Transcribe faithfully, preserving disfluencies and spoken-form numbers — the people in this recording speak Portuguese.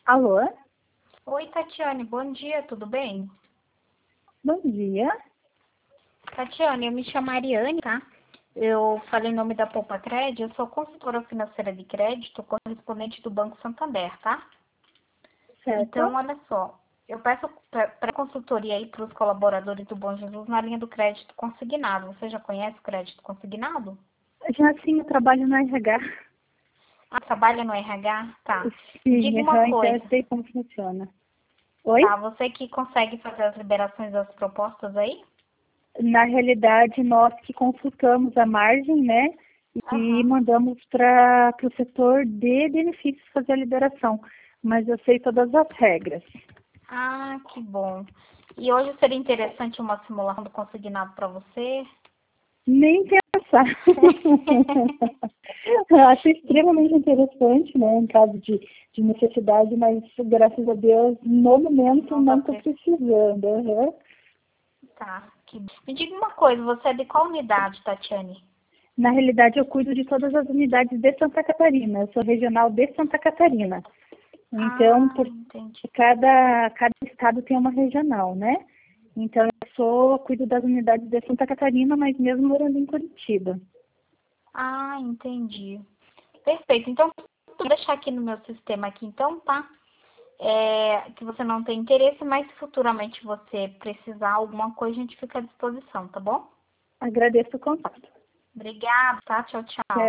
Alô? Oi, Tatiane, bom dia, tudo bem? Bom dia. Tatiane, eu me chamo Ariane, tá? Eu falei em nome da Poupa Cred, eu sou consultora financeira de crédito, correspondente do Banco Santander, tá? Certo? Então, olha só, eu peço para consultoria aí para os colaboradores do Bom Jesus na linha do crédito consignado. Você já conhece o crédito consignado? Já sim, eu trabalho no R H. Ah, trabalha no R H? Tá. Me Sim, diga uma aham, então coisa, eu sei como funciona. Oi? tá? Você que consegue fazer as liberações das propostas aí? Na realidade, nós que consultamos a margem, né? E Aham. mandamos para o setor de benefícios fazer a liberação. Mas eu sei todas as regras. Ah, que bom. E hoje seria interessante uma simulação do consignado para você? Nem pensar. Eu acho extremamente interessante, né? Em caso de, de necessidade, mas graças a Deus, no momento, Não dá não estou pra... precisando. Aham. Tá. Que... Me diga uma coisa, você é de qual unidade, Tatiane? Na realidade, eu cuido de todas as unidades de Santa Catarina. Eu sou regional de Santa Catarina. Então, Ah, por entendi. cada, cada estado tem uma regional, né? Então, eu sou, cuido das unidades de Santa Catarina, mas mesmo morando em Curitiba. Ah, entendi. Perfeito. Então, vou deixar aqui no meu sistema aqui, então, tá? É, que você não tem interesse, mas se futuramente você precisar alguma coisa, a gente fica à disposição, tá bom? Agradeço o contato. Obrigada, tá? Tchau, tchau.